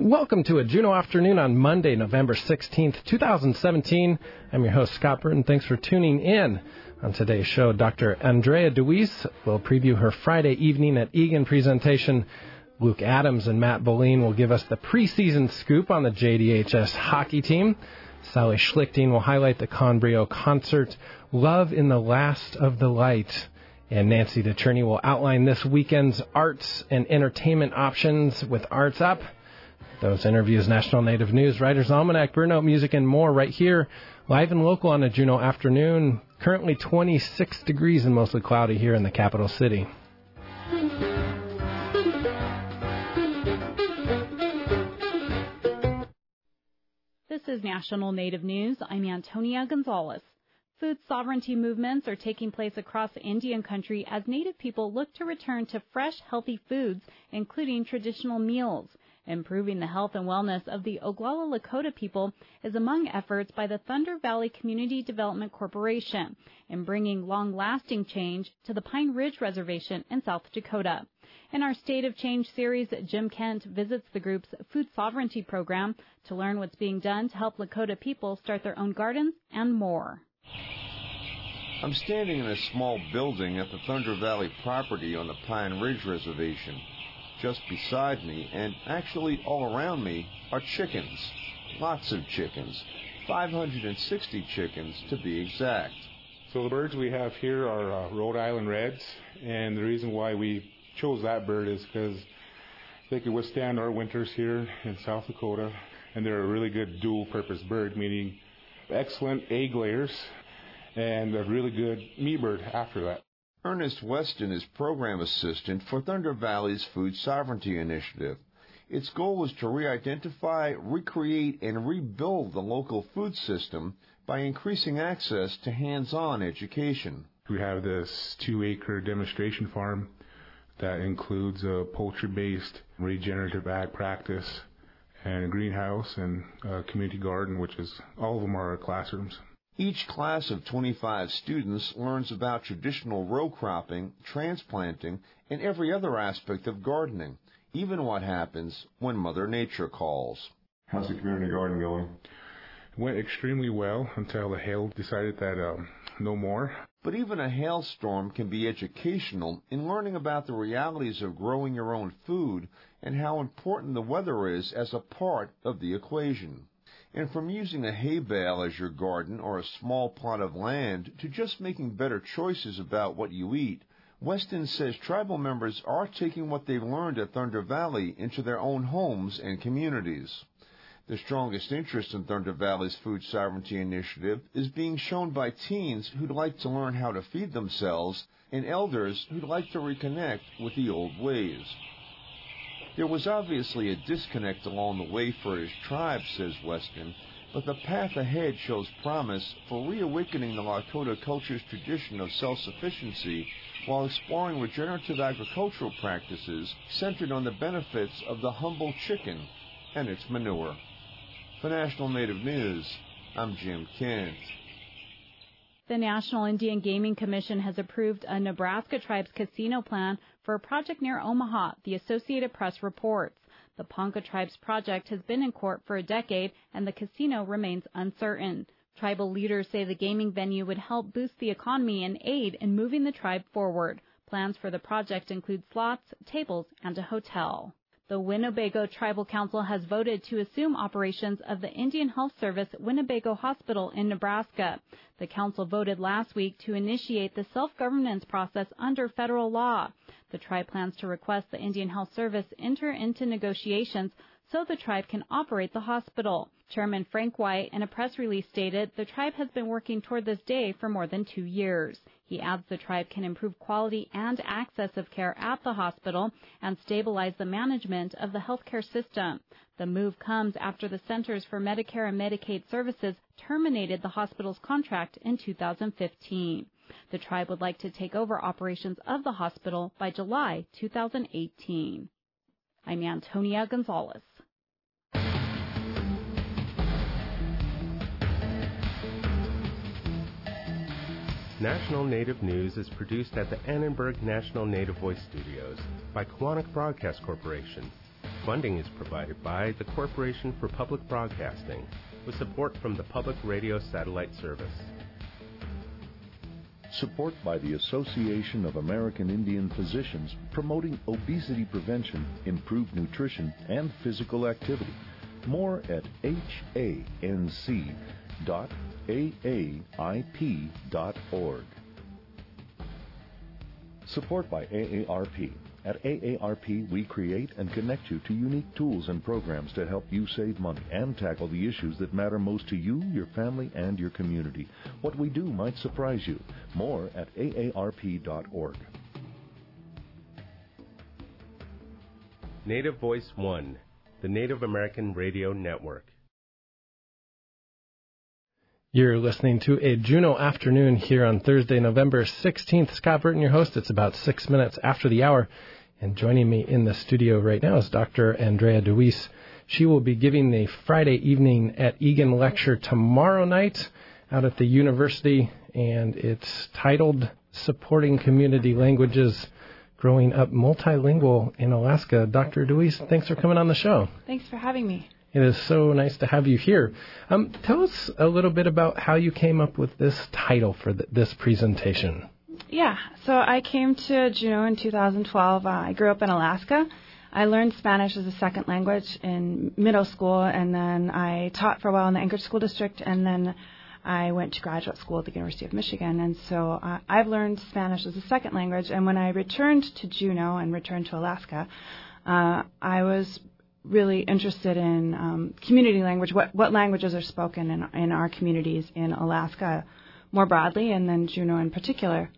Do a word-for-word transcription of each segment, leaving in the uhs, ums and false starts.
Welcome to a Juneau Afternoon on Monday, November sixteenth, twenty seventeen. I'm your host, Scott Burton. Thanks for tuning in. On today's show, Doctor Andrea Deweese will preview her Friday evening at Egan presentation. Luke Adams and Matt Boleen will give us the preseason scoop on the J D H S hockey team. Sally Schlichting will highlight the Conbrio concert, Love in the Last of the Light. And Nancy DeCherney will outline this weekend's arts and entertainment options with Arts Up. Those interviews, National Native News, Writer's Almanac, Burnout Music, and more right here, live and local on a Juneau afternoon. Currently twenty-six degrees and mostly cloudy here in the capital city. This is National Native News. I'm Antonia Gonzalez. Food sovereignty movements are taking place across Indian country as Native people look to return to fresh, healthy foods, including traditional meals. Improving the health and wellness of the Oglala Lakota people is among efforts by the Thunder Valley Community Development Corporation in bringing long-lasting change to the Pine Ridge Reservation in South Dakota. In our State of Change series, Jim Kent visits the group's food sovereignty program to learn what's being done to help Lakota people start their own gardens and more. I'm standing in a small building at the Thunder Valley property on the Pine Ridge Reservation. Just beside me, and actually all around me, are chickens. Lots of chickens. five hundred sixty chickens, to be exact. So the birds we have here are uh, Rhode Island Reds, and the reason why we chose that bird is because they can withstand our winters here in South Dakota, and they're a really good dual-purpose bird, meaning excellent egg layers and a really good meat bird after that. Ernest Weston is program assistant for Thunder Valley's Food Sovereignty Initiative. Its goal is to re-identify, recreate, and rebuild the local food system by increasing access to hands-on education. We have this two-acre demonstration farm that includes a poultry-based regenerative ag practice and a greenhouse and a community garden, which is all of them are our classrooms. Each class of twenty-five students learns about traditional row cropping, transplanting, and every other aspect of gardening, even what happens when Mother Nature calls. How's the community garden going? It went extremely well until the hail decided that um, no more. But even a hailstorm can be educational in learning about the realities of growing your own food and how important the weather is as a part of the equation. And from using a hay bale as your garden or a small plot of land to just making better choices about what you eat, Weston says tribal members are taking what they've learned at Thunder Valley into their own homes and communities. The strongest interest in Thunder Valley's Food Sovereignty Initiative is being shown by teens who'd like to learn how to feed themselves and elders who'd like to reconnect with the old ways. There was obviously a disconnect along the way for his tribe, says Weston, but the path ahead shows promise for reawakening the Lakota culture's tradition of self-sufficiency while exploring regenerative agricultural practices centered on the benefits of the humble chicken and its manure. For National Native News, I'm Jim Kent. The National Indian Gaming Commission has approved a Nebraska Tribes casino plan for a project near Omaha, the Associated Press reports. The Ponca Tribes project has been in court for a decade, and the casino remains uncertain. Tribal leaders say the gaming venue would help boost the economy and aid in moving the tribe forward. Plans for the project include slots, tables, and a hotel. The Winnebago Tribal Council has voted to assume operations of the Indian Health Service Winnebago Hospital in Nebraska. The council voted last week to initiate the self-governance process under federal law. The tribe plans to request the Indian Health Service enter into negotiations so the tribe can operate the hospital. Chairman Frank White, in a press release, stated the tribe has been working toward this day for more than two years. He adds the tribe can improve quality and access of care at the hospital and stabilize the management of the healthcare system. The move comes after the Centers for Medicare and Medicaid Services terminated the hospital's contract in two thousand fifteen. The tribe would like to take over operations of the hospital by July two thousand eighteen. I'm Antonia Gonzalez. National Native News is produced at the Annenberg National Native Voice Studios by Quantic Broadcast Corporation. Funding is provided by the Corporation for Public Broadcasting, with support from the Public Radio Satellite Service. Support by the Association of American Indian Physicians, promoting obesity prevention, improved nutrition, and physical activity. More at H A N C dot A A I P dot org. Support by A A R P. At A A R P, we create and connect you to unique tools and programs to help you save money and tackle the issues that matter most to you, your family, and your community. What we do might surprise you. More at A A R P dot org. Native Voice One, the Native American Radio Network. You're listening to a Juneau afternoon here on Thursday, November sixteenth. Scott Burton, your host. It's about six minutes after the hour. And joining me in the studio right now is Doctor Andrea DeWeese. She will be giving a Friday evening at Egan lecture tomorrow night out at the university. And it's titled Supporting Community Languages, Growing Up Multilingual in Alaska. Doctor DeWeese, thanks for coming on the show. Thanks for having me. It is so nice to have you here. Um, tell us a little bit about how you came up with this title for th- this presentation. Yeah, so I came to Juneau in two thousand twelve. Uh, I grew up in Alaska. I learned Spanish as a second language in middle school, and then I taught for a while in the Anchorage School District, and then I went to graduate school at the University of Michigan. And so uh, I've learned Spanish as a second language, and when I returned to Juneau and returned to Alaska, uh, I was really interested in um, community language, what, what languages are spoken in, in our communities in Alaska more broadly, and then Juneau in particular.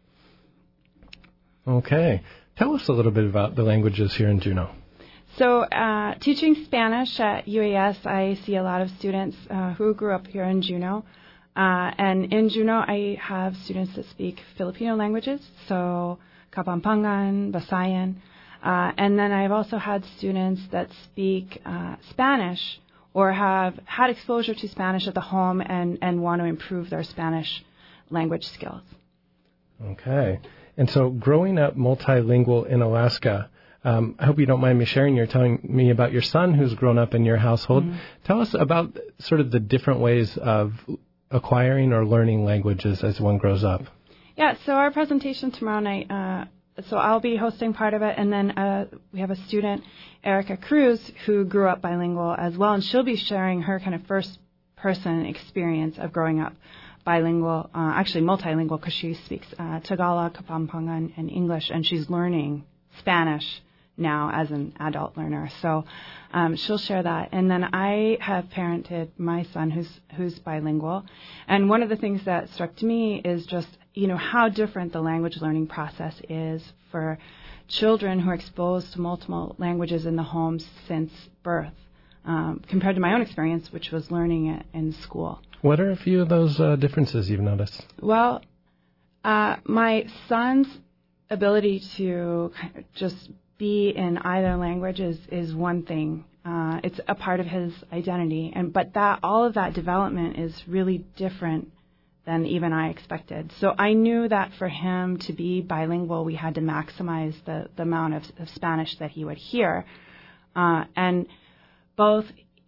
Okay. Tell us a little bit about the languages here in Juneau. So uh, teaching Spanish at U A S, I see a lot of students uh, who grew up here in Juneau. Uh, and in Juneau, I have students that speak Filipino languages, so Kapampangan, Visayan. Uh, and then I've also had students that speak uh, Spanish or have had exposure to Spanish at the home and, and want to improve their Spanish language skills. Okay. And so growing up multilingual in Alaska, um, I hope you don't mind me sharing. You're telling me about your son who's grown up in your household. Mm-hmm. Tell us about sort of the different ways of acquiring or learning languages as one grows up. Yeah, so our presentation tomorrow night, uh, so I'll be hosting part of it, and then uh, we have a student, Erica Cruz, who grew up bilingual as well, and she'll be sharing her kind of first-person experience of growing up bilingual, uh, actually multilingual, because she speaks uh, Tagalog, Kapampangan, and English, and she's learning Spanish now as an adult learner. So um, she'll share that. And then I have parented my son who's who's bilingual. And one of the things that struck to me is just, you know, how different the language learning process is for children who are exposed to multiple languages in the home since birth, um, compared to my own experience, which was learning it in school. What are a few of those uh, differences you've noticed? Well, uh, my son's ability to just be in either language is, is one thing. Uh, it's a part of his identity, and but that all of that development is really different than even I expected. So I knew that for him to be bilingual, we had to maximize the, the amount of, of Spanish that he would hear. Uh, and both,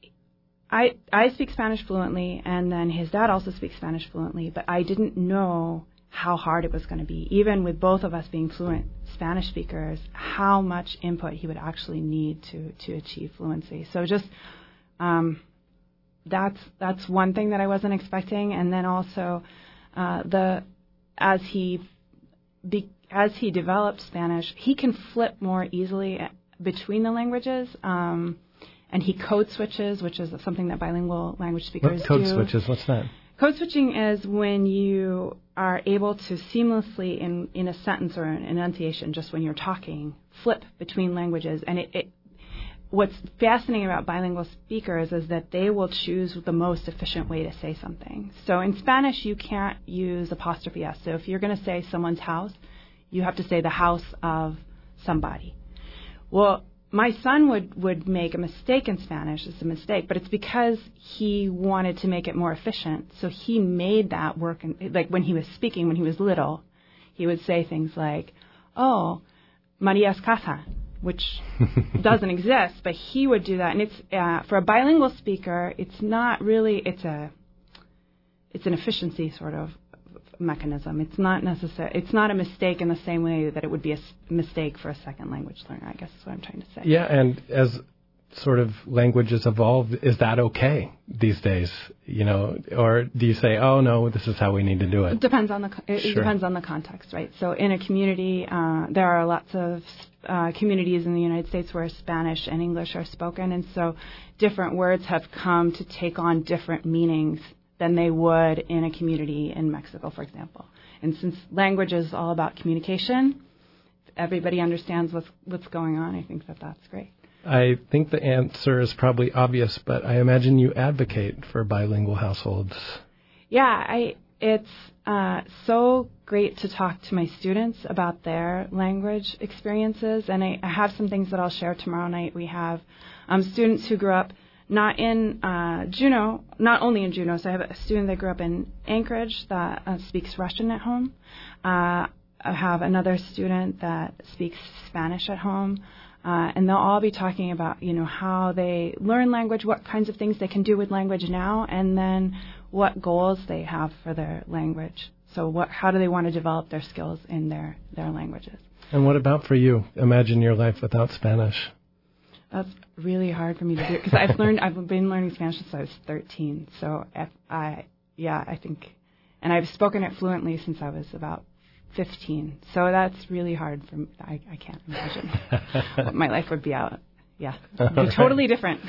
I I speak Spanish fluently, and then his dad also speaks Spanish fluently, but I didn't know how hard it was going to be, even with both of us being fluent Spanish speakers, how much input he would actually need to, to achieve fluency. So just um, that's that's one thing that I wasn't expecting, and then also uh, the as he be, as he developed Spanish, he can flip more easily between the languages, um, and he code switches, which is something that bilingual language speakers what code do. Code switches? What's that? Code switching is when you are able to seamlessly, in, in a sentence or an enunciation, just when you're talking, flip between languages. And it, it, what's fascinating about bilingual speakers is that they will choose the most efficient way to say something. So in Spanish, you can't use apostrophe S. So if you're going to say someone's house, you have to say the house of somebody. Well, my son would, would make a mistake in Spanish. It's a mistake, but it's because he wanted to make it more efficient. So he made that work. And, like when he was speaking, when he was little, he would say things like, oh, Maria's casa. which doesn't exist, but he would do that. And it's uh, for a bilingual speaker, it's not really, it's a, it's an efficiency sort of mechanism. It's not necessary. It's not a mistake in the same way that it would be a s- mistake for a second language learner, I guess is what I'm trying to say. Yeah, and as sort of languages evolve, is that okay these days? You know, or do you say, oh no, this is how we need to do it? It depends on the it, Sure. it depends on the context, right? So in a community, uh, there are lots of uh, communities in the United States where Spanish and English are spoken, and so different words have come to take on different meanings than they would in a community in Mexico, for example. And since language is all about communication, everybody understands what's what's going on. I think that that's great. I think the answer is probably obvious, but I imagine you advocate for bilingual households. Yeah, I it's uh, so great to talk to my students about their language experiences, and I, I have some things that I'll share tomorrow night. We have um, students who grew up not in uh, Juneau, not only in Juneau, so I have a student that grew up in Anchorage that uh, speaks Russian at home. Uh, I have another student that speaks Spanish at home. Uh, and they'll all be talking about, you know, how they learn language, what kinds of things they can do with language now, and then what goals they have for their language. So what, how do they want to develop their skills in their, their languages? And what about for you? Imagine your life without Spanish. That's really hard for me to do because I've learned, I've been learning Spanish since I was thirteen. So if I, yeah, I think, and I've spoken it fluently since I was about fifteen. So that's really hard for me. I, I can't imagine what my life would be out. Yeah, it'd be All totally right. different.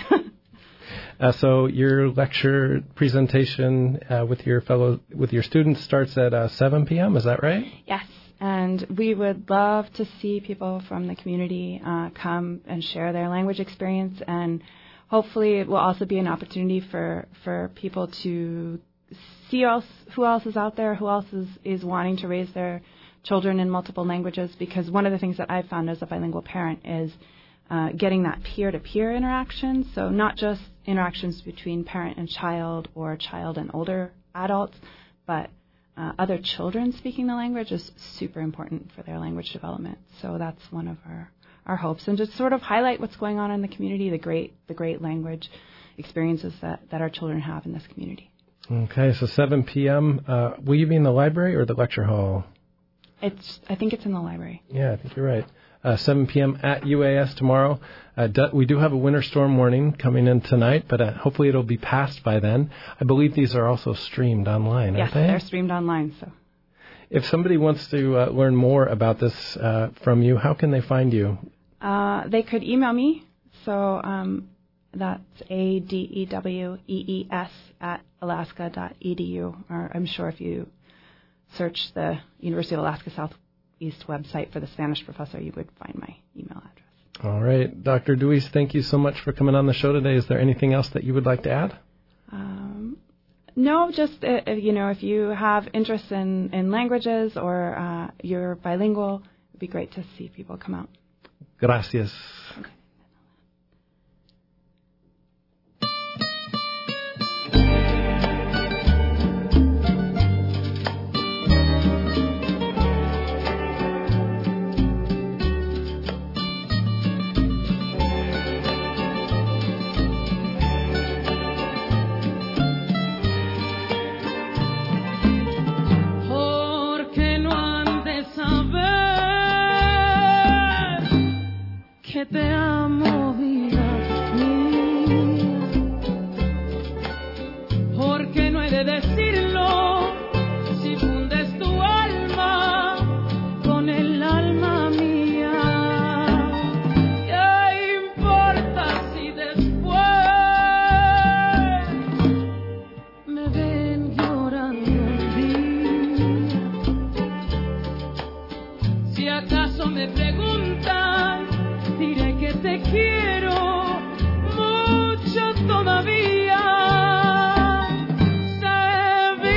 uh, so your lecture presentation uh, with your fellow with your students starts at uh, seven p.m. Is that right? Yes, and we would love to see people from the community uh, come and share their language experience, and hopefully it will also be an opportunity for for people to see else, who else is out there, who else is, is wanting to raise their children in multiple languages, because one of the things that I've found as a bilingual parent is uh, getting that peer-to-peer interaction, so not just interactions between parent and child or child and older adults, but uh, other children speaking the language is super important for their language development. So that's one of our, our hopes, and just sort of highlight what's going on in the community, the great the great language experiences that, that our children have in this community. Okay, so seven p.m. Uh, will you be in the library or the lecture hall? It's. I think it's in the library. Yeah, I think you're right. Uh, seven p.m. at U A S tomorrow. Uh, do, we do have a winter storm warning coming in tonight, but uh, hopefully it'll be passed by then. I believe these are also streamed online, yes, aren't they? They're streamed online. So, if somebody wants to uh, learn more about this uh, from you, how can they find you? Uh, they could email me. So um, that's A D E W E E S at alaska dot e d u. Or I'm sure if you search the University of Alaska Southeast website for the Spanish professor, you would find my email address. All right. Doctor Deweese, thank you so much for coming on the show today. Is there anything else that you would like to add? Um, no, just, uh, you know, if you have interest in, in languages or uh, you're bilingual, it would be great to see people come out. Gracias. Okay. Te amo, vida mía, porque no he de decirlo si fundes tu alma con el alma mía. ¿Qué importa si después me ven llorando un día? Si acaso me preguntan, diré que te quiero mucho todavía. Sé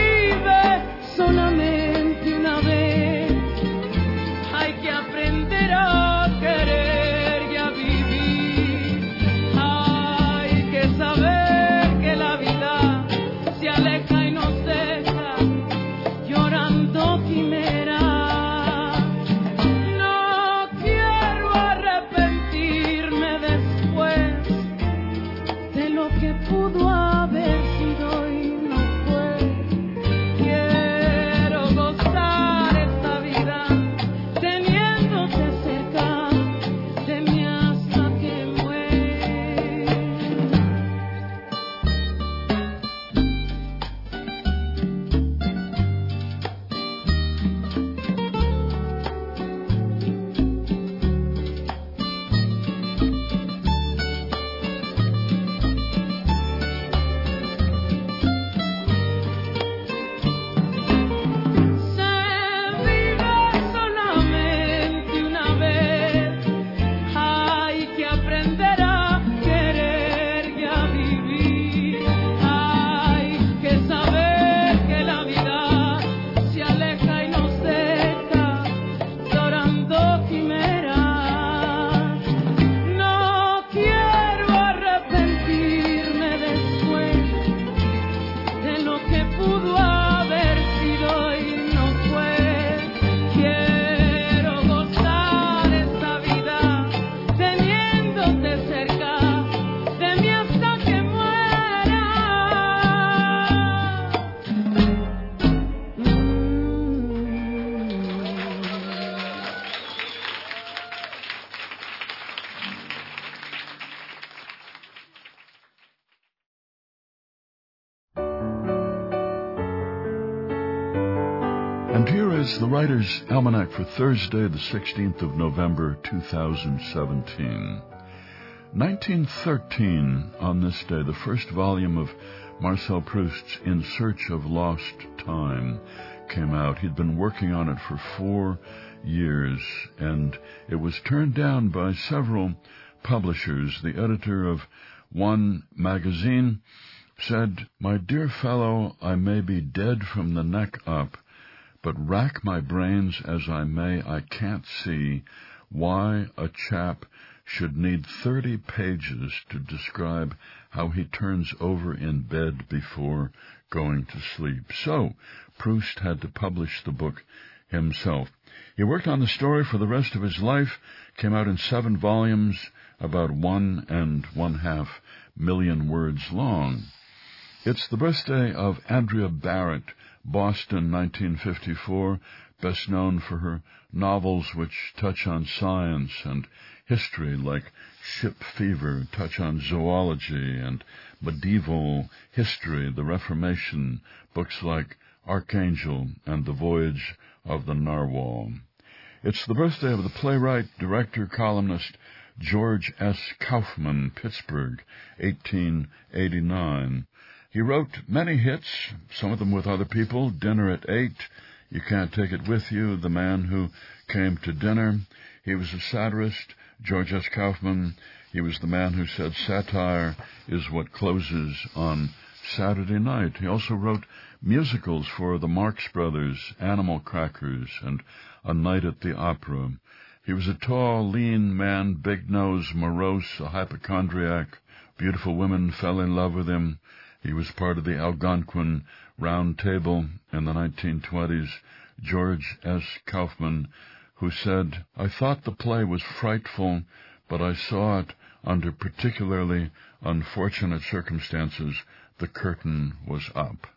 And here is the Writer's Almanac for Thursday, the sixteenth of November, two thousand seventeen. nineteen thirteen, on this day, the first volume of Marcel Proust's In Search of Lost Time came out. He'd been working on it for four years, and it was turned down by several publishers. The editor of one magazine said, "My dear fellow, I may be dead from the neck up, but rack my brains as I may, I can't see why a chap should need thirty pages to describe how he turns over in bed before going to sleep." So Proust had to publish the book himself. He worked on the story for the rest of his life, came out in seven volumes, about one and one half million words long. It's the birthday of Andrea Barrett, Boston, nineteen fifty-four, best known for her novels which touch on science and history, like Ship Fever, touch on zoology and medieval history, the Reformation, books like Archangel and The Voyage of the Narwhal. It's the birthday of the playwright, director, columnist George S. Kaufman, Pittsburgh, eighteen eighty-nine. He wrote many hits, some of them with other people: Dinner at Eight, You Can't Take It With You, The Man Who Came to Dinner. He was a satirist, George S. Kaufman. He was the man who said satire is what closes on Saturday night. He also wrote musicals for the Marx Brothers, Animal Crackers, and A Night at the Opera. He was a tall, lean man, big nose, morose, a hypochondriac. Beautiful women fell in love with him. He was part of the Algonquin Round Table in the nineteen twenties. George S. Kaufman, who said, "I thought the play was frightful, but I saw it under particularly unfortunate circumstances. The curtain was up."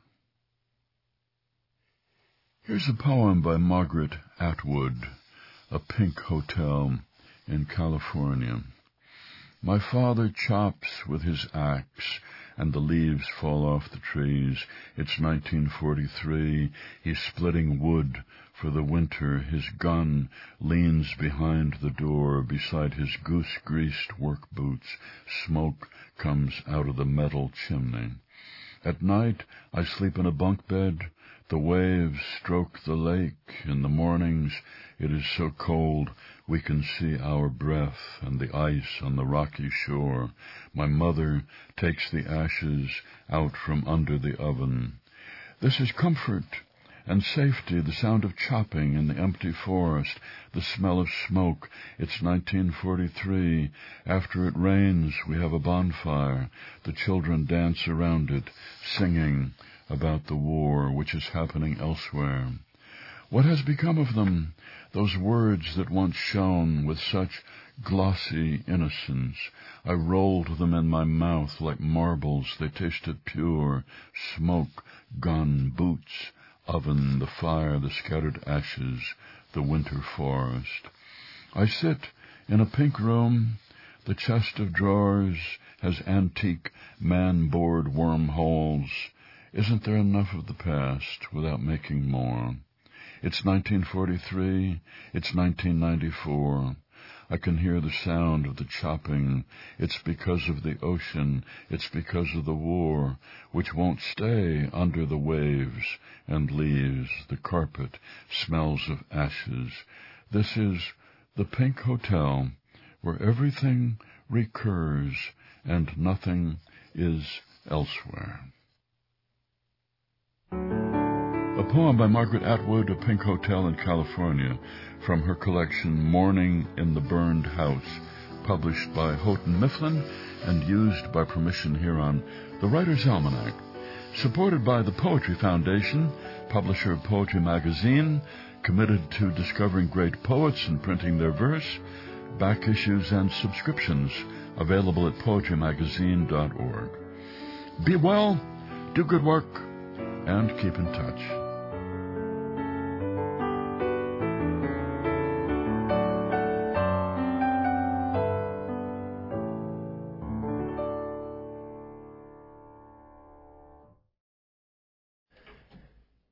Here's a poem by Margaret Atwood, A Pink Hotel in California. My father chops with his axe, and the leaves fall off the trees. It's nineteen forty-three. He's splitting wood for the winter. His gun leans behind the door beside his goose-greased work boots. Smoke comes out of the metal chimney. At night, I sleep in a bunk bed. The waves stroke the lake. In the mornings, it is so cold we can see our breath and the ice on the rocky shore. My mother takes the ashes out from under the oven. This is comfort and safety, the sound of chopping in the empty forest, the smell of smoke. It's nineteen forty-three. After it rains, we have a bonfire. The children dance around it, singing about the war which is happening elsewhere. What has become of them, those words that once shone with such glossy innocence? I rolled them in my mouth like marbles. They tasted pure. Smoke, gun, boots, oven, the fire, the scattered ashes, the winter forest. I sit in a pink room. The chest of drawers has antique man-bored wormholes. Isn't there enough of the past without making more? It's nineteen forty-three. It's nineteen ninety-four. I can hear the sound of the chopping. It's because of the ocean. It's because of the war, which won't stay under the waves and leaves. The carpet smells of ashes. This is the Pink Hotel, where everything recurs and nothing is elsewhere. A poem by Margaret Atwood, A Pink Hotel in California, from her collection Morning in the Burned House, published by Houghton Mifflin and used by permission here on The Writer's Almanac. Supported by the Poetry Foundation, publisher of Poetry Magazine, committed to discovering great poets and printing their verse, back issues and subscriptions available at poetry magazine dot org. Be well, do good work, and keep in touch.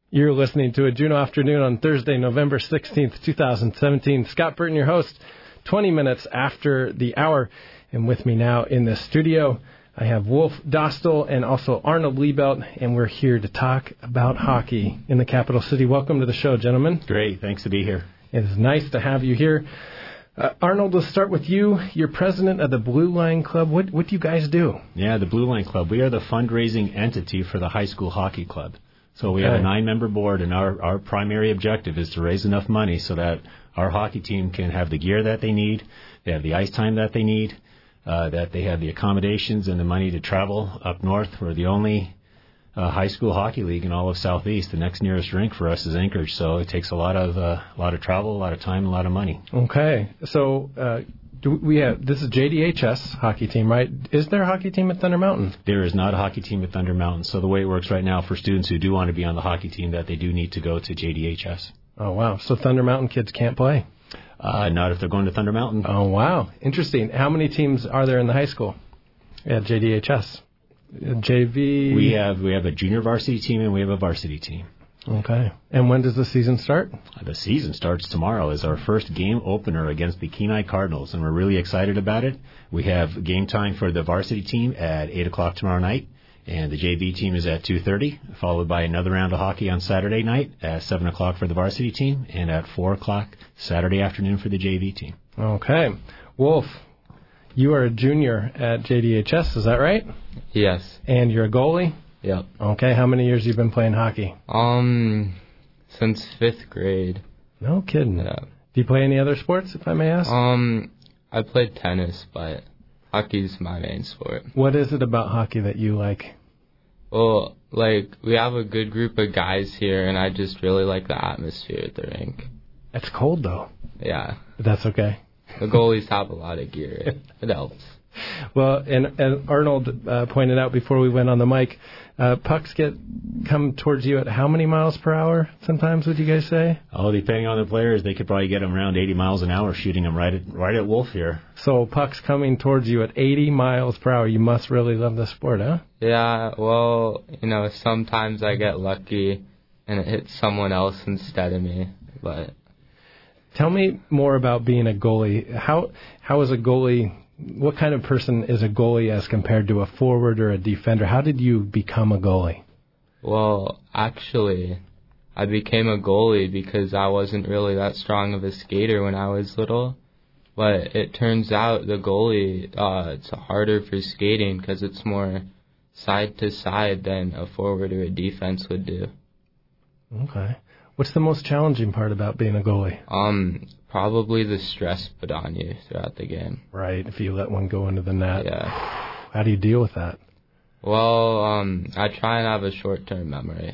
You're listening to a Juneau Afternoon on Thursday, November sixteenth, twenty seventeen. Scott Burton, your host, twenty minutes after the hour. And with me now in the studio, I have Wolf Dostal and also Arnold Liebelt, and we're here to talk about hockey in the capital city. Welcome to the show, gentlemen. Great. Thanks to be here. It is nice to have you here. Uh, Arnold, let's start with you. You're president of the Blue Line Club. What, what do you guys do? Yeah, the Blue Line Club. We are the fundraising entity for the high school hockey club. So we Okay. have a nine-member board, and our, our primary objective is to raise enough money so that our hockey team can have the gear that they need, they have the ice time that they need, uh, that they have the accommodations and the money to travel up north. We're the only uh, high school hockey league in all of Southeast. The next nearest rink for us is Anchorage, so it takes a lot of uh, a lot of travel, a lot of time, a lot of money. Okay. So uh, do we have this is J D H S hockey team, right? Is there a hockey team at Thunder Mountain? There is not a hockey team at Thunder Mountain. So the way it works right now for students who do want to be on the hockey team, that they do need to go to J D H S. Oh, wow. So Thunder Mountain kids can't play? Uh, not if they're going to Thunder Mountain. Oh, wow. Interesting. How many teams are there in the high school at J D H S? J V? We have we have a junior varsity team and we have a varsity team. Okay. And when does the season start? The season starts tomorrow as our first game opener against the Kenai Cardinals, and we're really excited about it. We have game time for the varsity team at eight o'clock tomorrow night, and the J V team is at two thirty, followed by another round of hockey on Saturday night at seven o'clock for the varsity team, and at four o'clock Saturday afternoon for the J V team. Okay. Wolf, you are a junior at J D H S, is that right? Yes. And you're a goalie? Yep. Okay. How many years have you been playing hockey? Um, since fifth grade. No kidding. Yeah. Do you play any other sports, if I may ask? Um, I played tennis, but hockey's my main sport. What is it about hockey that you like? Well, like, we have a good group of guys here, and I just really like the atmosphere at the rink. It's cold, though. Yeah. But that's okay. The goalies have a lot of gear. It, it helps. Well, and, and Arnold uh, pointed out before we went on the mic, uh, pucks get come towards you at how many miles per hour sometimes, would you guys say? Oh, depending on the players, they could probably get them around eighty miles an hour shooting them right at, right at Wolf here. So pucks coming towards you at eighty miles per hour. You must really love the sport, huh? Yeah, well, you know, sometimes I get lucky and it hits someone else instead of me, but... Tell me more about being a goalie. How How is a goalie... What kind of person is a goalie as compared to a forward or a defender? How did you become a goalie? Well, actually, I became a goalie because I wasn't really that strong of a skater when I was little. But it turns out the goalie, uh, it's harder for skating because it's more side to side than a forward or a defense would do. Okay. What's the most challenging part about being a goalie? Um, probably the stress put on you throughout the game. Right, if you let one go into the net. Yeah. How do you deal with that? Well, um, I try and have a short-term memory.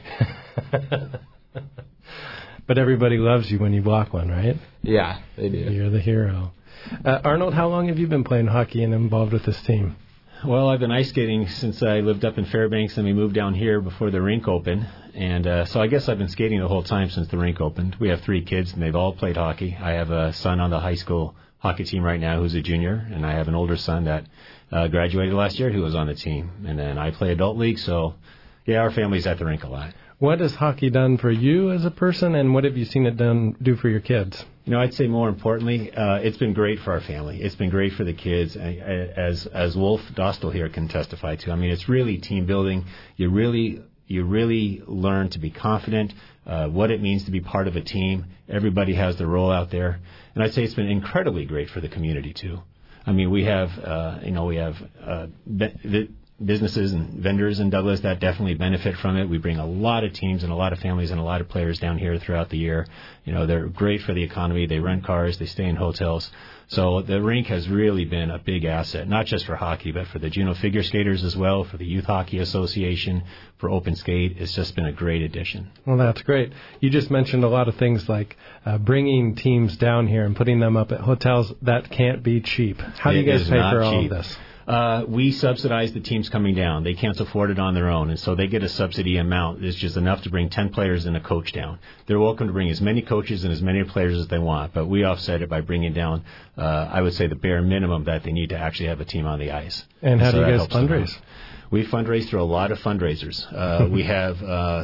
But everybody loves you when you block one, right? Yeah, they do. You're the hero. Uh, Arnold, how long have you been playing hockey and involved with this team? Well, I've been ice skating since I lived up in Fairbanks, and we moved down here before the rink opened. And uh, so I guess I've been skating the whole time since the rink opened. We have three kids, and they've all played hockey. I have a son on the high school hockey team right now who's a junior, and I have an older son that uh, graduated last year who was on the team. And then I play adult league, so, yeah, our family's at the rink a lot. What has hockey done for you as a person, and what have you seen it done do for your kids? You know, I'd say more importantly, uh, it's been great for our family. It's been great for the kids, as as Wolf Dostal here can testify to. I mean, it's really team building. You really you really learn to be confident, uh, what it means to be part of a team. Everybody has their role out there, and I'd say it's been incredibly great for the community too. I mean, we have uh, you know we have uh, the businesses and vendors in Douglas that definitely benefit from it. We bring a lot of teams and a lot of families and a lot of players down here throughout the year. You know, they're great for the economy. They rent cars. They stay in hotels. So the rink has really been a big asset, not just for hockey, but for the Juneau Figure Skaters as well, for the Youth Hockey Association, for Open Skate. It's just been a great addition. Well, that's great. You just mentioned a lot of things like uh, bringing teams down here and putting them up at hotels. That can't be cheap. How do you guys pay for all of this? Uh, we subsidize the teams coming down. They can't afford it on their own, and so they get a subsidy amount. It's just enough to bring ten players and a coach down. They're welcome to bring as many coaches and as many players as they want, but we offset it by bringing down, uh, I would say, the bare minimum that they need to actually have a team on the ice. And how so do you guys fundraise? We fundraise through a lot of fundraisers. Uh, we have... Uh,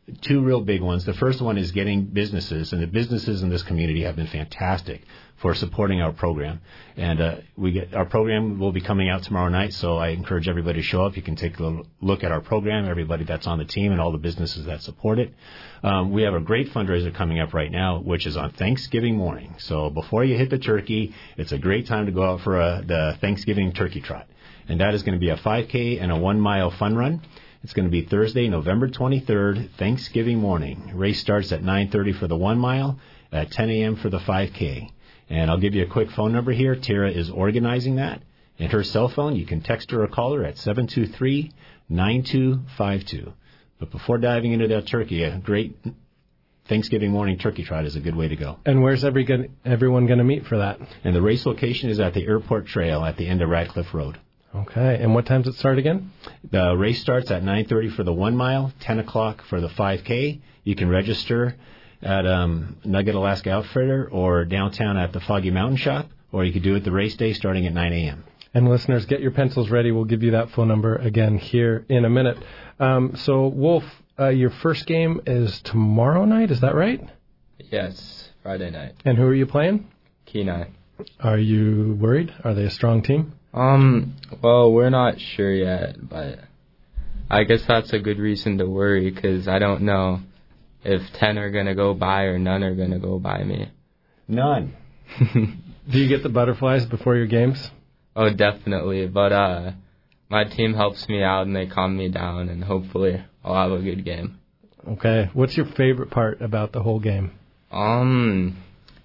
two real big ones. The first one is getting businesses, and the businesses in this community have been fantastic for supporting our program. And uh, we get our program will be coming out tomorrow night, so I encourage everybody to show up. You can take a look at our program, everybody that's on the team, and all the businesses that support it. Um, we have a great fundraiser coming up right now, which is on Thanksgiving morning. So before you hit the turkey, it's a great time to go out for a, the Thanksgiving turkey trot. And that is going to be a five K and a one-mile fun run. It's going to be Thursday, November twenty-third, Thanksgiving morning. Race starts at nine thirty for the one mile, at ten a.m. for the five K. And I'll give you a quick phone number here. Tara is organizing that. And her cell phone, you can text her or call her at seven two three, nine two five two. But before diving into that turkey, a great Thanksgiving morning turkey trot is a good way to go. And where's every good, everyone going to meet for that? And the race location is at the Airport Trail at the end of Radcliffe Road. Okay. And what time does it start again? The race starts at nine thirty for the one mile, ten o'clock for the five K. You can register at um, Nugget Alaska Outfitter or downtown at the Foggy Mountain Shop, or you could do it the race day starting at nine a.m. And listeners, get your pencils ready. We'll give you that phone number again here in a minute. Um, so, Wolf, uh, your first game is tomorrow night, is that right? Yes, Friday night. And who are you playing? Kenai. Are you worried? Are they a strong team? Um, well, we're not sure yet, but I guess that's a good reason to worry because I don't know if ten are going to go by or none are going to go by me. None. Do you get the butterflies before your games? Oh, definitely, but uh, my team helps me out and they calm me down, and hopefully I'll have a good game. Okay. What's your favorite part about the whole game? Um,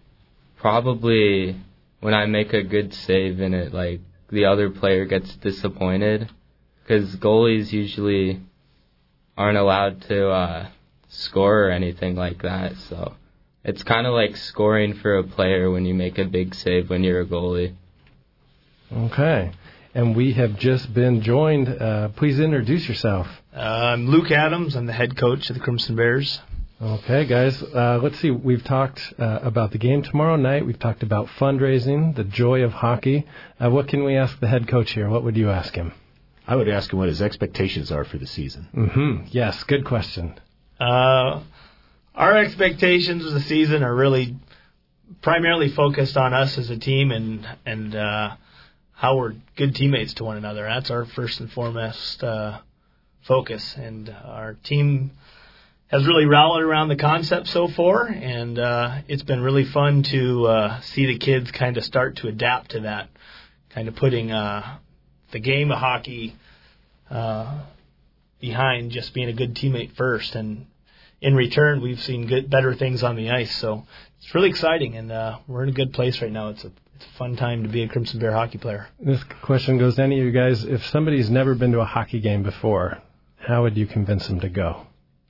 probably when I make a good save and it, like, the other player gets disappointed, because goalies usually aren't allowed to uh, score or anything like that. So it's kind of like scoring for a player when you make a big save when you're a goalie. Okay. And we have just been joined. Uh, please introduce yourself. Uh, I'm Luke Adams. I'm the head coach of the Crimson Bears. Okay, guys. Uh, let's see. We've talked uh, about the game tomorrow night. We've talked about fundraising, the joy of hockey. Uh, what can we ask the head coach here? What would you ask him? I would ask him what his expectations are for the season. Mm-hmm. Yes, good question. Uh, our expectations of the season are really primarily focused on us as a team and and uh, how we're good teammates to one another. That's our first and foremost uh, focus. And our team has really rallied around the concept so far, and uh, it's been really fun to uh, see the kids kind of start to adapt to that, kind of putting uh, the game of hockey uh, behind just being a good teammate first. And in return, we've seen good, better things on the ice. So it's really exciting, and uh, we're in a good place right now. It's a, it's a fun time to be a Crimson Bear hockey player. This question goes to any of you guys. If somebody's never been to a hockey game before, how would you convince them to go?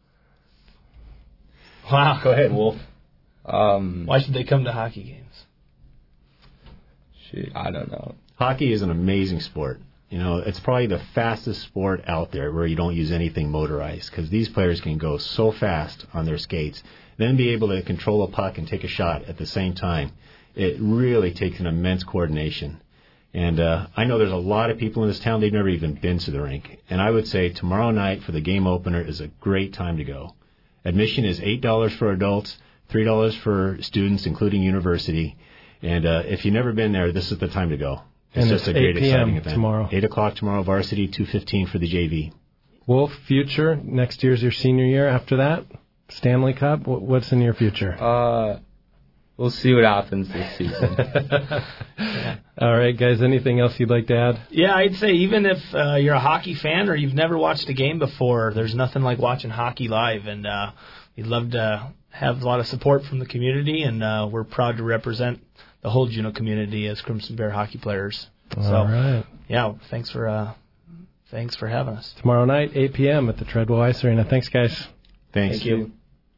Wow. Go ahead, Wolf. Um, Why should they come to hockey games? Shoot, I don't know. Hockey is an amazing sport. You know, it's probably the fastest sport out there where you don't use anything motorized, because these players can go so fast on their skates, then be able to control a puck and take a shot at the same time. It really takes an immense coordination. And uh, I know there's a lot of people in this town, they've never even been to the rink. And I would say tomorrow night for the game opener is a great time to go. Admission is eight dollars for adults, three dollars for students, including university. And uh, if you've never been there, this is the time to go. It's and just it's a great, exciting event. Tomorrow. eight o'clock tomorrow, varsity, two fifteen for the J V. Wolf, future, next year's your senior year. After that, Stanley Cup, what's in your future? Uh, we'll see what happens this season. Yeah. All right, guys, anything else you'd like to add? Yeah, I'd say even if uh, you're a hockey fan or you've never watched a game before, there's nothing like watching hockey live. And uh, we'd love to have a lot of support from the community, and uh, we're proud to represent the whole Juneau community as Crimson Bear hockey players. All so, right. Yeah, thanks for uh, thanks for having us. Tomorrow night, eight p.m. at the Treadwell Ice Arena. Thanks, guys. Thanks. Thank you.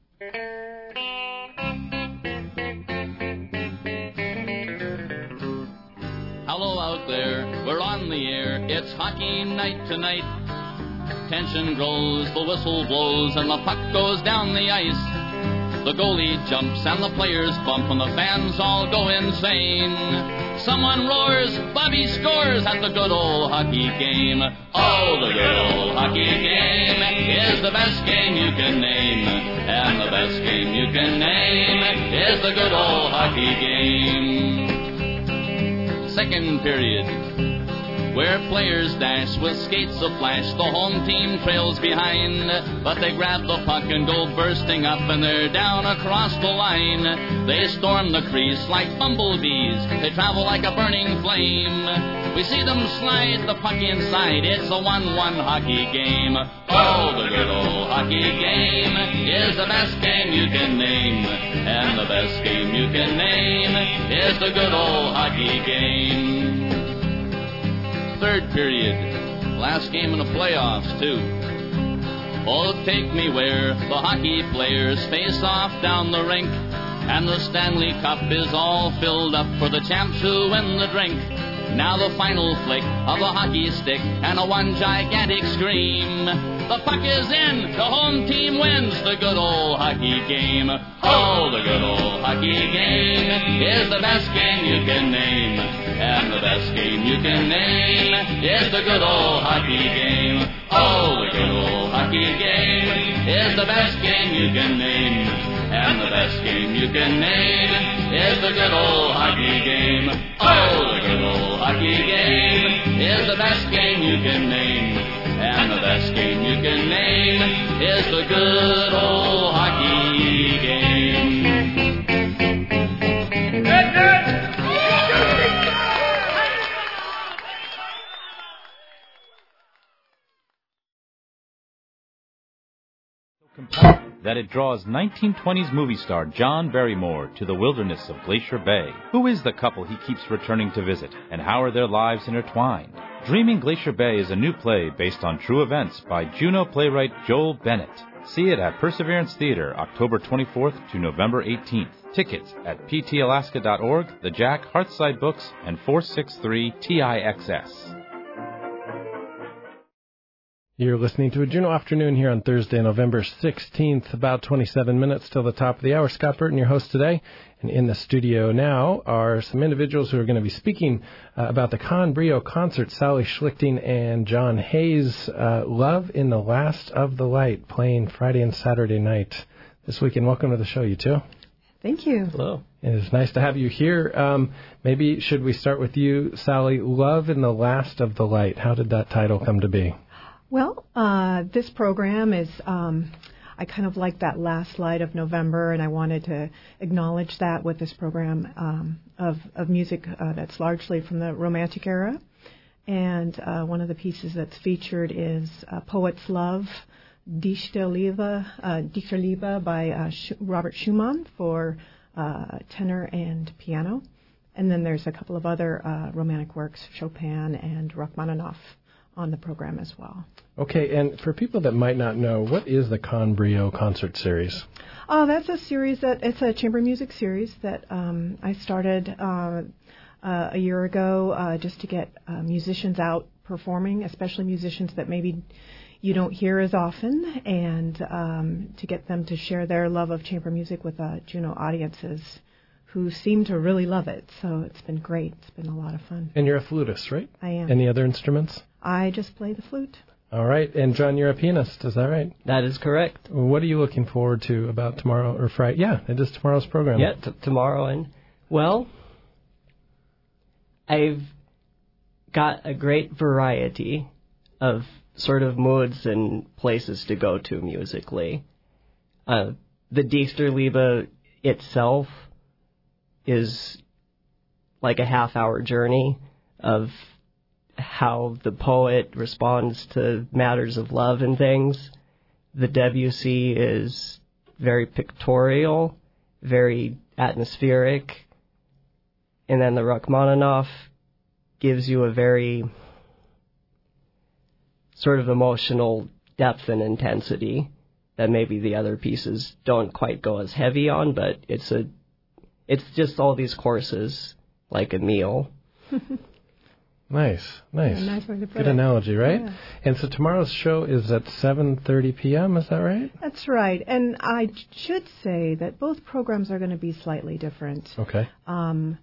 Hello out there, we're on the air. It's hockey night tonight. Tension grows, the whistle blows, and the puck goes down the ice. The goalie jumps and the players bump and the fans all go insane. Someone roars, Bobby scores at the good old hockey game. Oh, the good old hockey game is the best game you can name. And the best game you can name is the good old hockey game. Second period, where players dash with skates aflash. The home team trails behind, but they grab the puck and go bursting up, and they're down across the line. They storm the crease like bumblebees. They travel like a burning flame. We see them slide the puck inside. It's a one one hockey game. Oh, the good old hockey game is the best game you can name. And the best game you can name is the good old hockey game. Third period, last game in the playoffs, too. Oh, take me where the hockey players face off down the rink, and the Stanley Cup is all filled up for the champs who win the drink. Now the final flick of a hockey stick and a one gigantic scream. The puck is in, the home team wins the good old hockey game. Oh, the good old hockey game is the best game you can name. And the best game you can name is the good old hockey game. Oh, the good old hockey game is the best game you can name. And the best game you can name is the good old hockey game. Oh, the good old hockey game is the best game you can name. And the best game you can name is the good old hockey game. Good, good. That it draws nineteen twenties movie star John Barrymore to the wilderness of Glacier Bay. Who is the couple he keeps returning to visit, and how are their lives intertwined? Dreaming Glacier Bay is a new play based on true events by Juno playwright Joel Bennett. See it at Perseverance Theater, October twenty-fourth to November eighteenth. Tickets at p t alaska dot org, the Jack, Hearthside Books, and four six three T I X S. You're listening to a Juno Afternoon here on Thursday, November sixteenth, about twenty-seven minutes till the top of the hour. Scott Burton, your host today. And in the studio now are some individuals who are going to be speaking uh, about the Con Brio concert. Sally Schlichting and John Hayes, uh, Love in the Last of the Light, playing Friday and Saturday night this weekend. Welcome to the show, you two. Thank you. Hello. It is nice to have you here. Um, maybe should we start with you, Sally? Love in the Last of the Light. How did that title come to be? Well, uh, this program is, um, I kind of like that last light of November, and I wanted to acknowledge that with this program um, of, of music uh, that's largely from the Romantic era. And uh, one of the pieces that's featured is uh, Poet's Love, Dichterliebe, uh, Dichterliebe by uh, Sch- Robert Schumann for uh, tenor and piano. And then there's a couple of other uh, romantic works, Chopin and Rachmaninoff, on the program as well. Okay, and for people that might not know, what is the Con Brio concert series? Oh, that's a series that, it's a chamber music series that um, I started uh, uh, a year ago uh, just to get uh, musicians out performing, especially musicians that maybe you don't hear as often, and um, to get them to share their love of chamber music with uh, Juno audiences who seem to really love it. So it's been great. It's been a lot of fun. And you're a flutist, right? I am. Any other instruments? I just play the flute. All right. And John, you're a pianist. Is that right? That is correct. What are you looking forward to about tomorrow or Friday? Yeah, it is tomorrow's program. Yeah, t- tomorrow. And, well, I've got a great variety of sort of moods and places to go to musically. Uh, the Dichterliebe itself is like a half-hour journey of how the poet responds to matters of love and things. The Debussy is very pictorial, very atmospheric, and then the Rachmaninoff gives you a very sort of emotional depth and intensity that maybe the other pieces don't quite go as heavy on, but it's a it's just all these courses like a meal. Nice, nice. Yeah, nice way to put Good it. analogy, right? Yeah. And so tomorrow's show is at seven thirty p.m., is that right? That's right. And I should say that both programs are going to be slightly different. Okay. Um,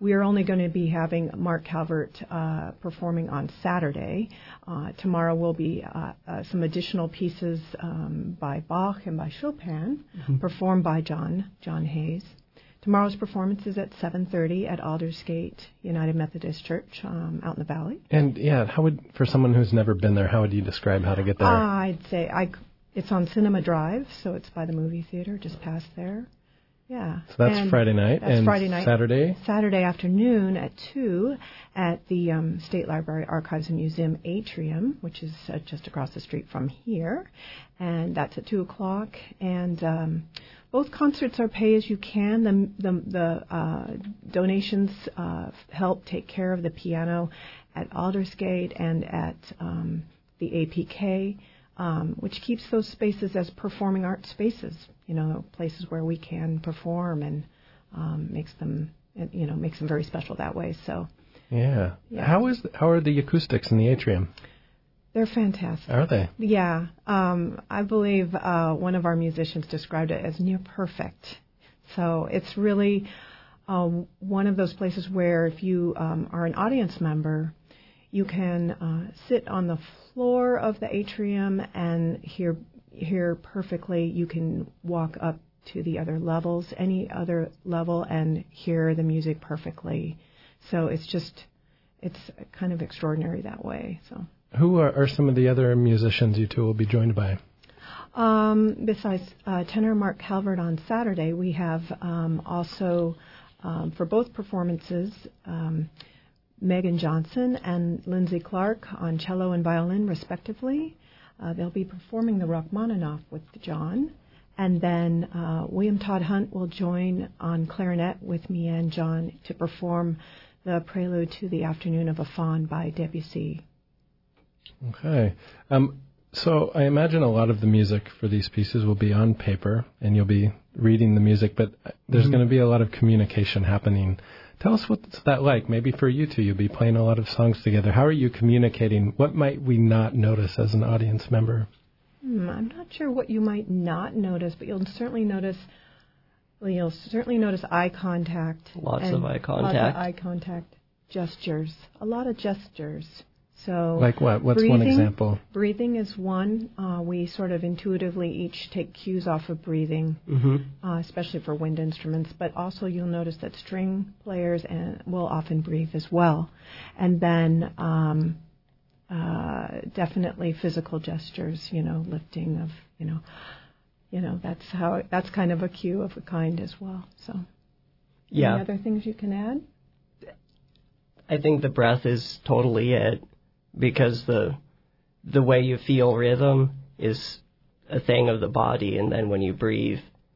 we are only going to be having Mark Calvert uh, performing on Saturday. Uh, tomorrow will be uh, uh, some additional pieces um, by Bach and by Chopin, mm-hmm. performed by John John Hayes. Tomorrow's performance is at seven thirty at Aldersgate United Methodist Church um, out in the valley. And, yeah, how would, for someone who's never been there, how would you describe how to get there? Uh, I'd say I, it's on Cinema Drive, so it's by the movie theater, just past there. Yeah. So that's and Friday night. That's and Friday night. Saturday? Saturday afternoon at two at the um, State Library Archives and Museum Atrium, which is uh, just across the street from here. And that's at two o'clock. And um, both concerts are pay as you can. The, the, the uh, donations uh, help take care of the piano at Aldersgate and at um, the A P K, um, which keeps those spaces as performing arts spaces. You know, places where we can perform and um, makes them, you know, makes them very special that way. So, yeah. yeah. How is how are the acoustics in the atrium? They're fantastic. Are they? Yeah. Um, I believe uh, one of our musicians described it as near perfect. So it's really uh, one of those places where if you um, are an audience member, you can uh, sit on the floor of the atrium and hear hear perfectly. You can walk up to the other levels, any other level, and hear the music perfectly. So it's just, it's kind of extraordinary that way. So, who are, are some of the other musicians you two will be joined by? Um, besides uh, tenor Mark Calvert on Saturday, we have um, also, um, for both performances, um, Megan Johnson and Lindsay Clark on cello and violin, respectively. Uh, they'll be performing the Rachmaninoff with John. And then uh, William Todd Hunt will join on clarinet with me and John to perform the prelude to the Afternoon of a Faun by Debussy. Okay. Um, so I imagine a lot of the music for these pieces will be on paper, and you'll be reading the music, but there's mm-hmm. going to be a lot of communication happening. Tell us what's that like. Maybe for you two, you'll be playing a lot of songs together. How are you communicating? What might we not notice as an audience member? Hmm, I'm not sure what you might not notice, but you'll certainly notice. Well, you'll certainly notice eye contact. Lots of eye contact. Lots of eye contact. Gestures. A lot of gestures. So, like what? What's breathing, one example? Breathing is one. Uh, we sort of intuitively each take cues off of breathing, mm-hmm. uh, especially for wind instruments. But also you'll notice that string players and will often breathe as well. And then um, uh, definitely physical gestures. You know, lifting of you know, you know that's how that's kind of a cue of a kind as well. So, yeah. Any other things you can add? I think the breath is totally it. Because the the way you feel rhythm is a thing of the body, and then when you breathe,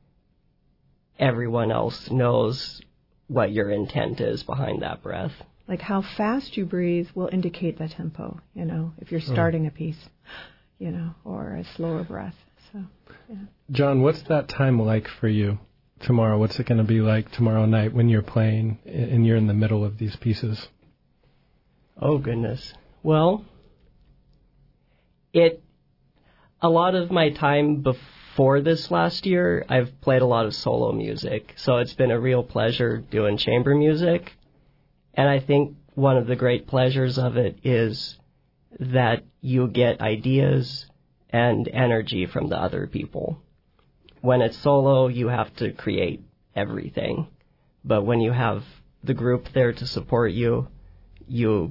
everyone else knows what your intent is behind that breath. Like how fast you breathe will indicate the tempo, you know, if you're starting a piece, you know, or a slower breath. So, yeah. John, what's that time like for you tomorrow? What's it going to be like tomorrow night when you're playing and you're in the middle of these pieces? Oh, goodness. Well, it a lot of my time before this last year, I've played a lot of solo music, so it's been a real pleasure doing chamber music. And I think one of the great pleasures of it is that you get ideas and energy from the other people. When it's solo, you have to create everything. But when you have the group there to support you, you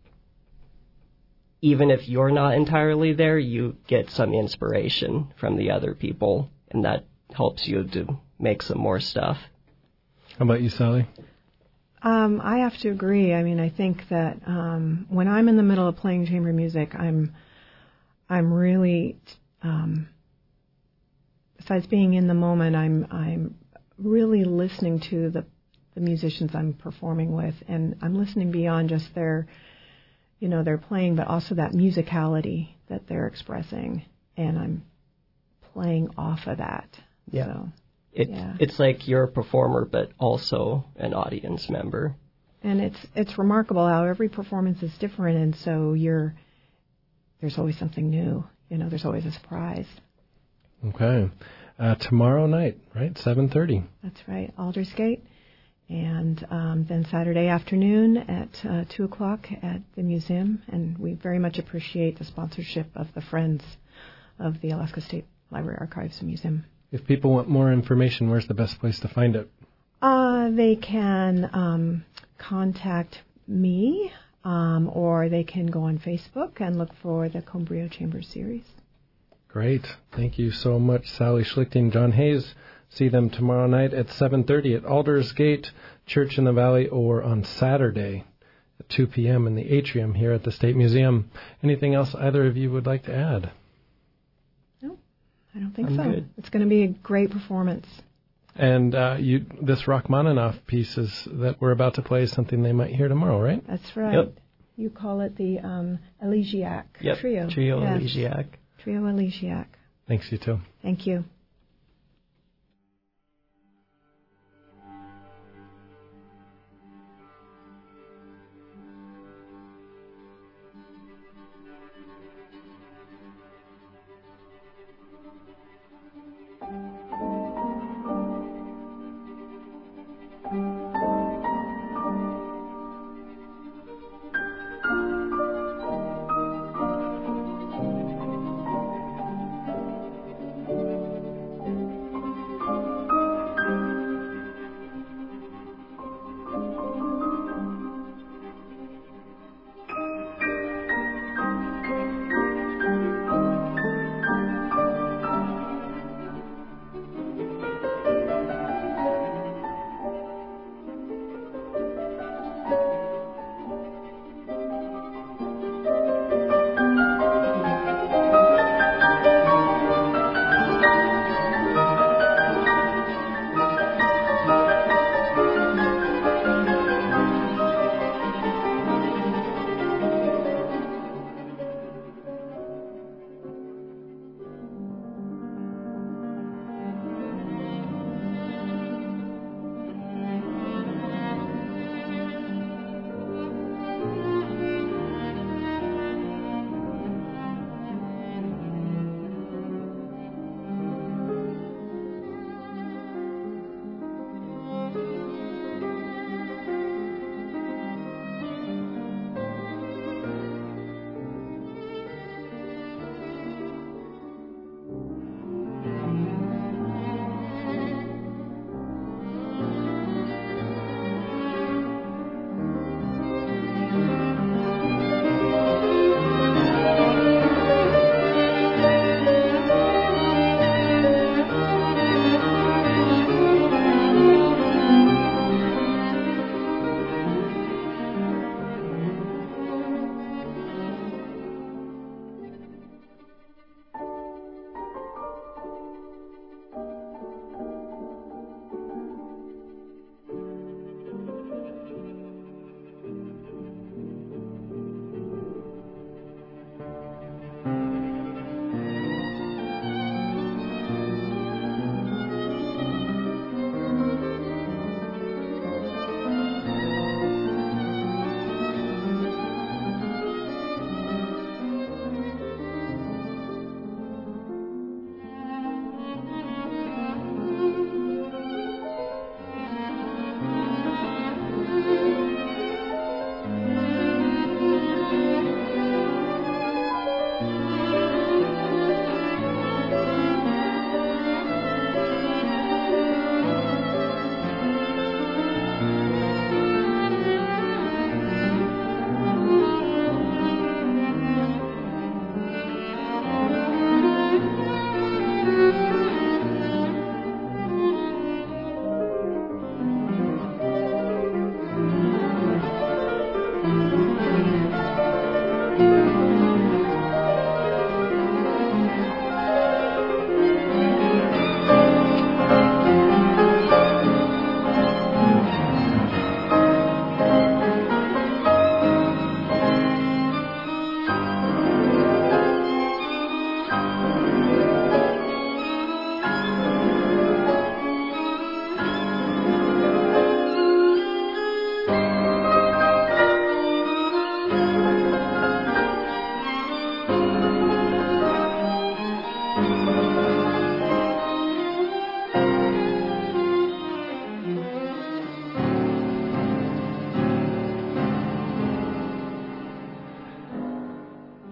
even if you're not entirely there, you get some inspiration from the other people, and that helps you to make some more stuff. How about you, Sally? Um, I have to agree. I mean, I think that um, when I'm in the middle of playing chamber music, I'm I'm really, um, besides being in the moment, I'm I'm really listening to the the musicians I'm performing with, and I'm listening beyond just their, you know, their playing, but also that musicality that they're expressing, and I'm playing off of that. Yeah. So, it, yeah. It's like you're a performer, but also an audience member. And it's it's remarkable how every performance is different, and so you're there's always something new. You know, there's always a surprise. Okay. Uh, tomorrow night, right? seven thirty. That's right. Aldersgate. And um, then Saturday afternoon at uh, two o'clock at the museum. And we very much appreciate the sponsorship of the Friends of the Alaska State Library Archives and Museum. If people want more information, where's the best place to find it? Uh, they can um, contact me, um, or they can go on Facebook and look for the Combrio Chamber series. Great. Thank you so much, Sally Schlichting, John Hayes. See them tomorrow night at seven thirty at Aldersgate Church in the Valley, or on Saturday at two p.m. in the atrium here at the State Museum. Anything else either of you would like to add? No, I don't think I'm so. good. It's going to be a great performance. And uh, you, this Rachmaninoff piece is, that we're about to play is something they might hear tomorrow, right? That's right. Yep. You call it the um, Elegiac Yep. Trio. Trio Yes. Elegiac. Trio Elegiac. Thanks, you too. Thank you.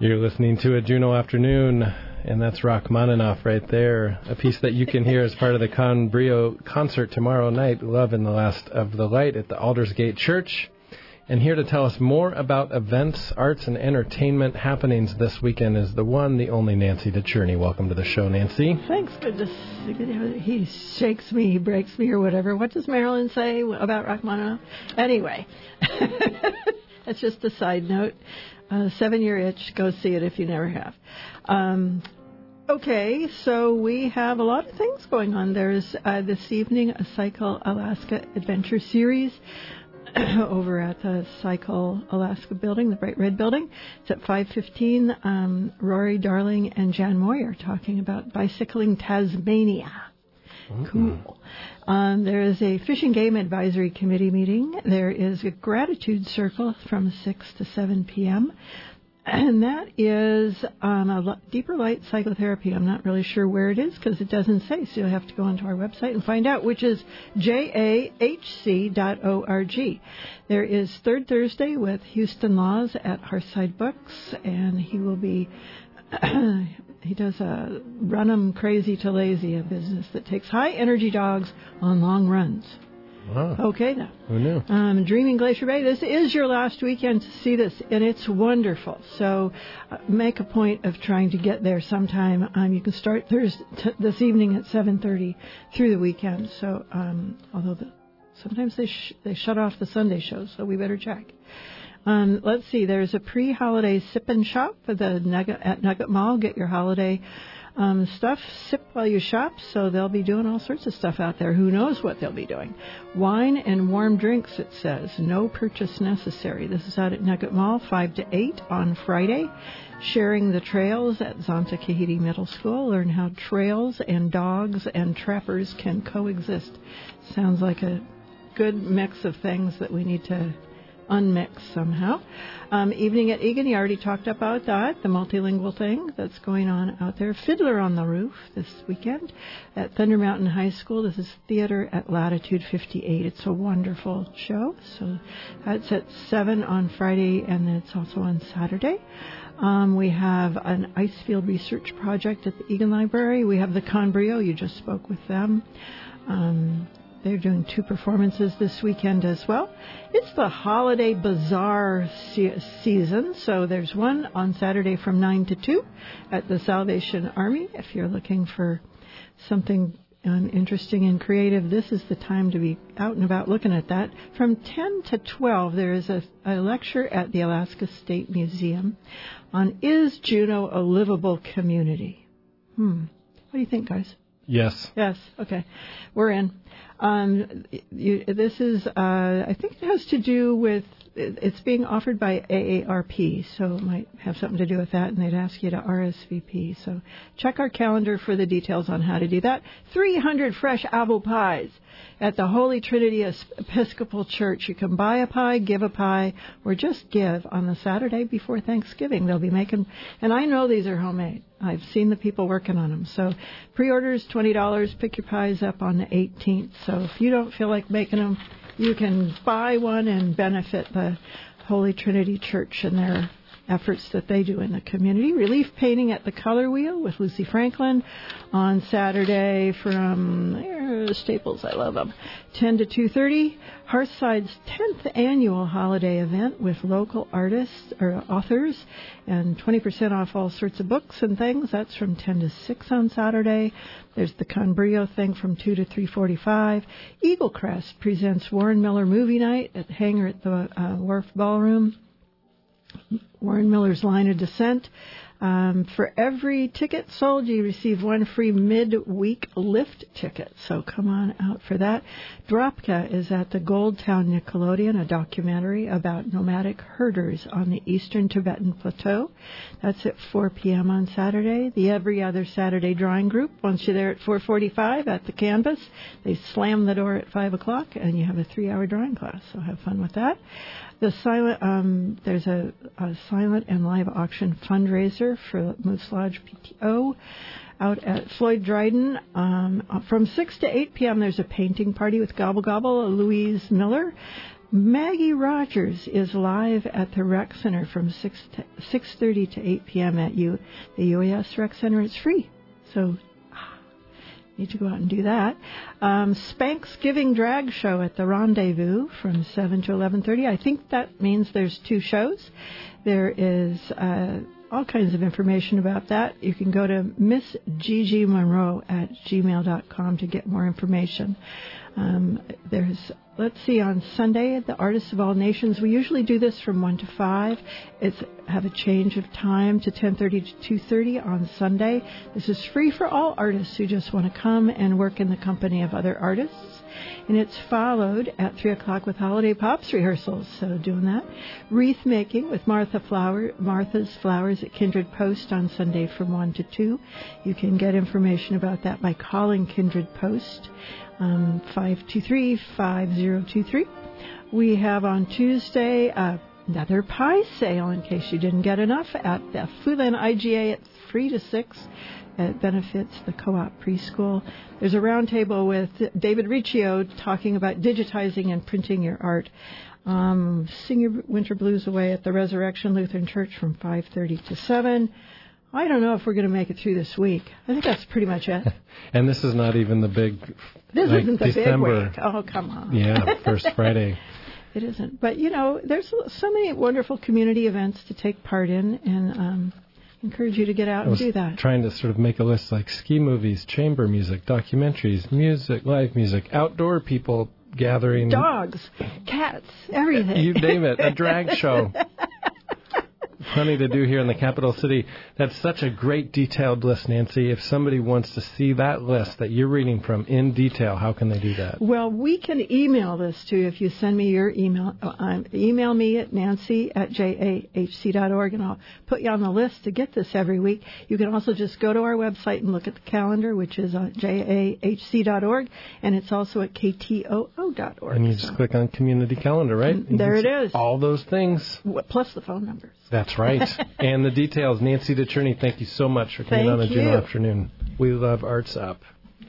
You're listening to a Juneau Afternoon, and that's Rachmaninoff right there, a piece that you can hear as part of the Con Brio concert tomorrow night, Love in the Last of the Light at the Aldersgate Church. And here to tell us more about events, arts, and entertainment happenings this weekend is the one, the only Nancy DeCherney. Welcome to the show, Nancy. Thanks. Good to see. He shakes me, he breaks me, or whatever. What does Marilyn say about Rachmaninoff? Anyway, that's just a side note. Uh, seven-year itch. Go see it if you never have. Um, okay, so we have a lot of things going on. There's uh, this evening a Cycle Alaska Adventure Series over at the Cycle Alaska building, the Bright Red building. It's at five fifteen. Um, Rory Darling and Jan Moy are talking about bicycling Tasmania. Mm-hmm. Cool. Um, there is a Fish and Game Advisory Committee meeting. There is a Gratitude Circle from six to seven p.m., and that is um, a Deeper Light Psychotherapy. I'm not really sure where it is because it doesn't say, so you'll have to go onto our website and find out, which is j a h c dot org. There is Third Thursday with Houston Laws at Hearthside Books, and he will be... He does a Run 'em Crazy to Lazy, a business that takes high-energy dogs on long runs. Wow. Okay, now. Who knew? Um, Dreaming Glacier Bay. This is your last weekend to see this, and it's wonderful. So uh, make a point of trying to get there sometime. Um, you can start Thursday, t- this evening at seven thirty through the weekend. So um, although the, sometimes they sh- they shut off the Sunday shows, so we better check. Um, let's see. There's a pre-holiday sip and shop for the Nugget, at Nugget Mall. Get your holiday um, stuff. Sip while you shop. So they'll be doing all sorts of stuff out there. Who knows what they'll be doing? Wine and warm drinks, it says. No purchase necessary. This is out at Nugget Mall, five to eight on Friday. Sharing the trails at Zonta Kahiti Middle School. Learn how trails and dogs and trappers can coexist. Sounds like a good mix of things that we need to unmix somehow. Um, evening at Egan, you already talked about that, the multilingual thing that's going on out there. Fiddler on the Roof this weekend at Thunder Mountain High School. This is theater at Latitude fifty-eight. It's a wonderful show. So that's at seven on Friday, and then it's also on Saturday. Um, we have an ice field research project at the Egan Library. We have the Con Brio. You just spoke with them. Um, They're doing two performances this weekend as well. It's the Holiday Bazaar se- season, so there's one on Saturday from nine to two at the Salvation Army. If you're looking for something um, interesting and creative, this is the time to be out and about looking at that. From ten to twelve, there is a, a lecture at the Alaska State Museum on Is Juneau a Livable Community? Hmm. What do you think, guys? Yes. Yes. Okay. We're in. Um, you, this is, uh, I think it has to do with, it's being offered by A A R P, so it might have something to do with that, and they'd ask you to R S V P. So check our calendar for the details on how to do that. three hundred fresh apple pies at the Holy Trinity Episcopal Church. You can buy a pie, give a pie, or just give on the Saturday before Thanksgiving. They'll be making, and I know these are homemade. I've seen the people working on them. So pre-orders, twenty dollars. Pick your pies up on the eighteenth. So if you don't feel like making them, you can buy one and benefit the Holy Trinity Church and their efforts that they do in the community. Relief painting at the Color Wheel with Lucy Franklin on Saturday from uh, Staples. I love them. ten to two thirty. Hearthside's tenth annual holiday event with local artists or authors and twenty percent off all sorts of books and things. That's from ten to six on Saturday. There's the Con Brio thing from two to three forty-five. Eagle Crest presents Warren Miller Movie Night at the hangar at the uh, Wharf Ballroom. Warren Miller's Line of Descent. Um, for every ticket sold, you receive one free midweek lift ticket. So come on out for that. Dropka is at the Goldtown Nickelodeon, a documentary about nomadic herders on the eastern Tibetan Plateau. That's at four p.m. on Saturday. The Every Other Saturday Drawing Group wants you there at four forty-five at the Canvas. They slam the door at five o'clock, and you have a three-hour drawing class. So have fun with that. The silent, um, there's a, a silent and live auction fundraiser for Moose Lodge P T O out at Floyd Dryden. Um, from six to eight p.m. there's a painting party with Gobble Gobble, Louise Miller. Maggie Rogers is live at the Rec Center from six thirty to eight p.m. at U, the U A S Rec Center. It's free, so need to go out and do that. Um, Spanksgiving Drag Show at the Rendezvous from seven to eleven thirty. I think that means there's two shows. There is uh, all kinds of information about that. You can go to Miss Gigi Monroe at gmail dot com to get more information. Um, there's, let's see, on Sunday, the Artists of All Nations. We usually do this from one to five. It's have a change of time to ten thirty to two thirty on Sunday. This is free for all artists who just want to come and work in the company of other artists. And it's followed at three o'clock with Holiday Pops rehearsals, so doing that. Wreath making with Martha Flower, Martha's Flowers at Kindred Post on Sunday from one to two. You can get information about that by calling Kindred Post, um, five two three, five zero two three. We have on Tuesday uh, another pie sale, in case you didn't get enough, at the Foodland I G A at three to six. It benefits the co-op preschool. There's a roundtable with David Riccio talking about digitizing and printing your art. Um, Sing Your Winter Blues Away at the Resurrection Lutheran Church from five thirty to seven. I don't know if we're going to make it through this week. I think that's pretty much it. And this is not even the big, This like, isn't the December. big week. Oh, come on. Yeah, first Friday. It isn't. But, you know, there's so many wonderful community events to take part in, and um, encourage you to get out I was and do that. trying to sort of make a list like ski movies, chamber music, documentaries, music, live music, outdoor people gathering. Dogs, cats, everything. You name it, a drag show. Plenty to do here in the capital city. That's such a great detailed list, Nancy. If somebody wants to see that list that you're reading from in detail, how can they do that? Well, we can email this to you if you send me your email. Uh, email me at nancy at j a h c dot org, and I'll put you on the list to get this every week. You can also just go to our website and look at the calendar, which is on j a h c dot org, and it's also at k t o o dot org. And you just so. click on community calendar, right? You there it is. All those things. Plus the phone numbers. That's right. And the details. Nancy DeCherney, thank you so much for coming thank on a you. Juneau afternoon. We love Arts Up.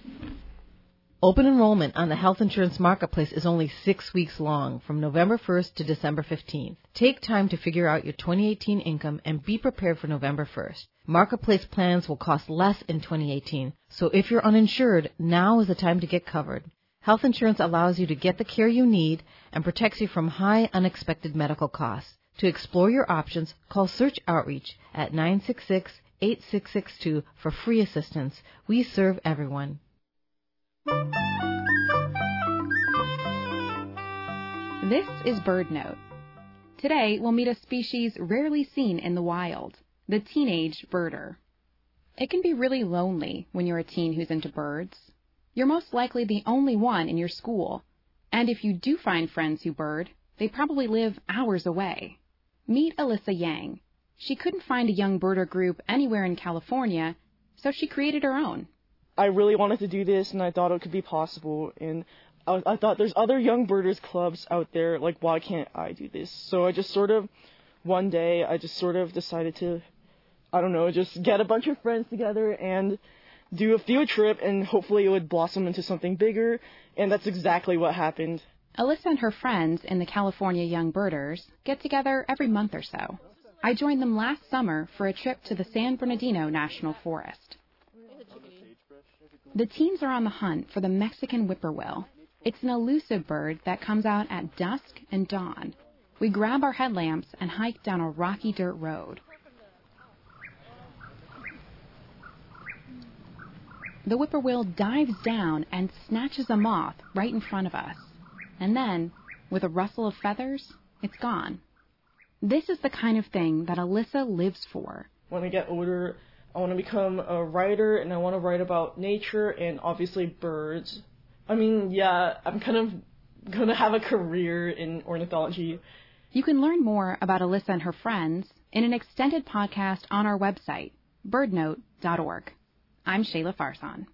Open enrollment on the Health Insurance Marketplace is only six weeks long, from November first to December fifteenth. Take time to figure out your twenty eighteen income and be prepared for November first. Marketplace plans will cost less in twenty eighteen, so if you're uninsured, now is the time to get covered. Health insurance allows you to get the care you need and protects you from high, unexpected medical costs. To explore your options, call Search Outreach at nine six six, eight six six two for free assistance. We serve everyone. This is BirdNote. Today, we'll meet a species rarely seen in the wild, the teenage birder. It can be really lonely when you're a teen who's into birds. You're most likely the only one in your school, and if you do find friends who bird, they probably live hours away. Meet Alyssa Yang. She couldn't find a young birder group anywhere in California, so she created her own. I really wanted to do this, and I thought it could be possible, and I, I thought there's other young birders clubs out there, like, why can't I do this? So I just sort of, one day, I just sort of decided to, I don't know, just get a bunch of friends together and do a field trip, and hopefully it would blossom into something bigger, and that's exactly what happened. Alyssa and her friends in the California Young Birders get together every month or so. I joined them last summer for a trip to the San Bernardino National Forest. The teens are on the hunt for the Mexican whippoorwill. It's an elusive bird that comes out at dusk and dawn. We grab our headlamps and hike down a rocky dirt road. The whippoorwill dives down and snatches a moth right in front of us. And then, with a rustle of feathers, it's gone. This is the kind of thing that Alyssa lives for. When I get older, I want to become a writer, and I want to write about nature and obviously birds. I mean, yeah, I'm kind of going to have a career in ornithology. You can learn more about Alyssa and her friends in an extended podcast on our website, bird note dot org. I'm Shayla Farsan.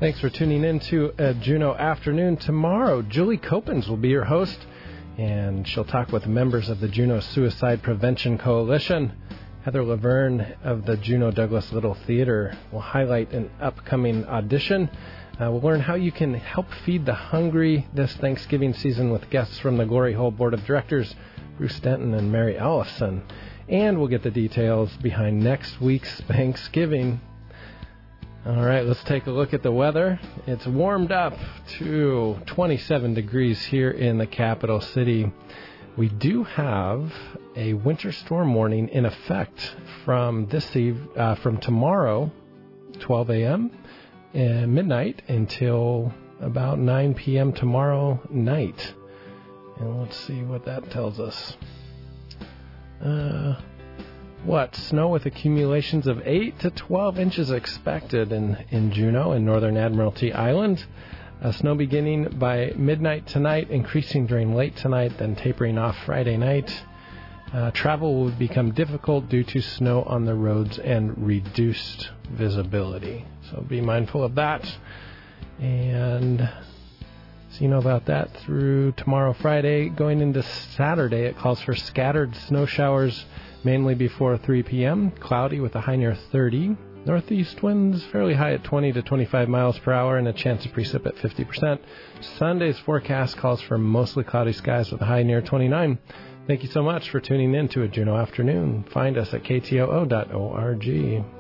Thanks for tuning in to uh, Juneau Afternoon. Tomorrow, Julie Copens will be your host, and she'll talk with members of the Juneau Suicide Prevention Coalition. Heather Laverne of the Juneau Douglas Little Theater will highlight an upcoming audition. Uh, we'll learn how you can help feed the hungry this Thanksgiving season with guests from the Glory Hole Board of Directors, Bruce Denton and Mary Ellison. And we'll get the details behind next week's Thanksgiving. All right, let's take a look at the weather. It's warmed up to twenty-seven degrees here in the capital city. We do have a winter storm warning in effect from this eve- uh, from tomorrow, twelve a.m. and midnight until about nine p.m. tomorrow night. And let's see what that tells us. Uh, what? Snow with accumulations of eight to twelve inches expected in, in Juneau and Northern Admiralty Island. Uh, snow beginning by midnight tonight, increasing during late tonight, then tapering off Friday night. Uh, travel will become difficult due to snow on the roads and reduced visibility. So be mindful of that. And so you know about that through tomorrow, Friday. Going into Saturday, it calls for scattered snow showers, mainly before three p.m. Cloudy with a high near thirty. Northeast winds fairly high at twenty to twenty-five miles per hour and a chance of precip at fifty percent. Sunday's forecast calls for mostly cloudy skies with a high near twenty-nine. Thank you so much for tuning in to a Juneau Afternoon. Find us at K T O O dot org.